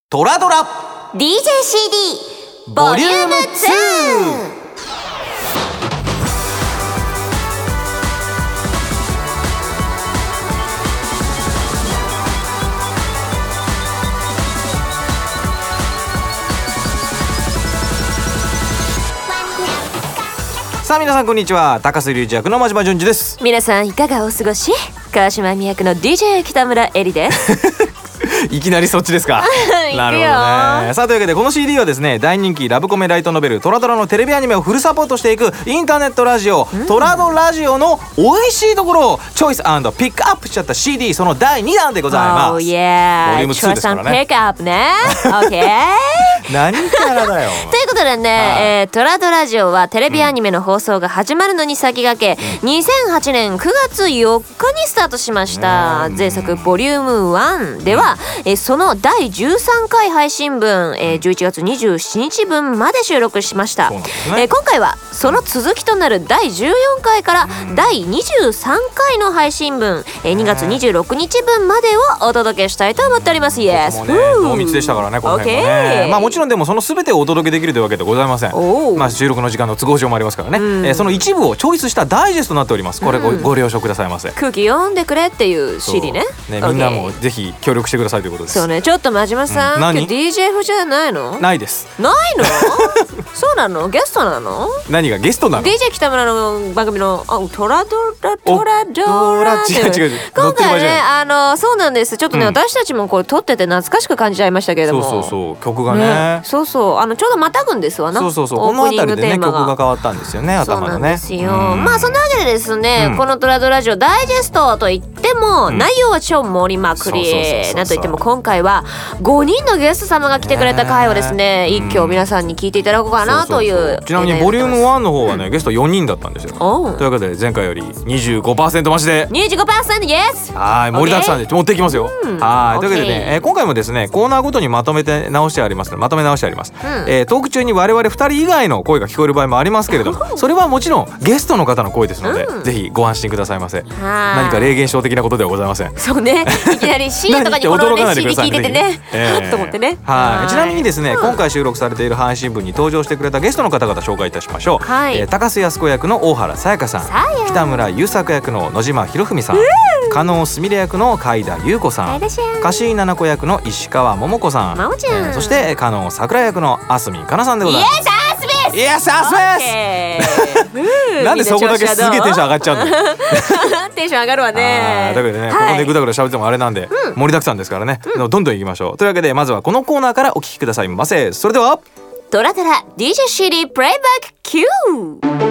トラドラ DJCD ボリューム 2。 さあ皆さんこんにちは。高須隆一役の真島淳二です。 皆さんいかがお過ごし？川島美役の DJ 北村えりですいきなりそっちですかなるほどね。さあというわけでこの CD はですね、大人気ラブコメライトノベルトラドラのテレビアニメをフルサポートしていくインターネットラジオ、トラドラジオの美味しいところをチョイス&ピックアップしちゃった CD その第2弾でございます。 Oh yeah ボリューム2ですからね。 ピックアップねOK 何からだよということでね、トラドラジオはテレビアニメの放送が始まるのに先駆け、2008年9月4日にスタートしました。前作ボリューム1では、その第13回配信分、11月27日分まで収録しました。今回はその続きとなる第14回から第23回の配信分、2月26日分までをお届けしたいと思っております。Yes もうね濃密でしたからねこの辺もね、まあもちろんでもその全てをお届けできるというわけでございません。まあ収録の時間の都合上もありますからね、その一部をチョイスしたダイジェストとなっております。これ ご了承くださいませ。 空気読んでくれっていう CD ね。 みんなもぜひ協力してくださいということです。 そうね、ちょっと真島さん、今日 DJ 風じゃないの？ ないです。 ないの？そうなの？ゲストなの？ 何がゲストなの？ DJ 北村の番組のトラドラ違う今回ね、そうなんです。ちょっとね、私たちもこれ撮ってて懐かしく感じちゃいましたけれども、 そう曲がね、 そうちょうどまたぐんですわな。 そうこの辺りでね曲が変わったんですよね、頭のね。そうなんですよ。 まあそんなわけでですね、このトラドラジオダイジェストといっても、内容は超盛りまくり。なんといっても今回は5人のゲスト様が来てくれた回をですね、一挙皆さんに聞いていただこうかなという。 ちなみにボリューム1の方はね、ゲスト4人だったんですよ。というわけで前回より 25% 増しで 25% イエス。 はい盛りだくさんで持っていきますよ。はいというわけでね、今回もですねコーナーごとにまとめ直してあります。トーク中に我々2人以外の声が聞こえる場合もありますけれども、それはもちろんゲストの方の声ですので、ぜひご安心くださいませ。何か霊現象的なことではございません。 そうね、いきなり深夜とかにこのね CD 聞いててねと思ってね。 ちなみにですね、今回収録されている配信分に登場してくれたゲストの方々紹介いたしましょう。高須靖子役の大原さやかさん、北村優作役の野島博文さん、加納すみれ役の海田優子さん、樫井七子役の石川桃子さん、そして加納桜役のあすみかなさんでございます。イエスアスですなんでそこだけすげえテンション上がっちゃうのテンション上がるわね。 だけどね、ここでぐだぐだ喋ってもあれなんで、盛りだくさんですからね、どんどんいきましょう。というわけでまずはこのコーナーからお聞きくださいませ。それではトラドラ DJ CD プレイバック Q。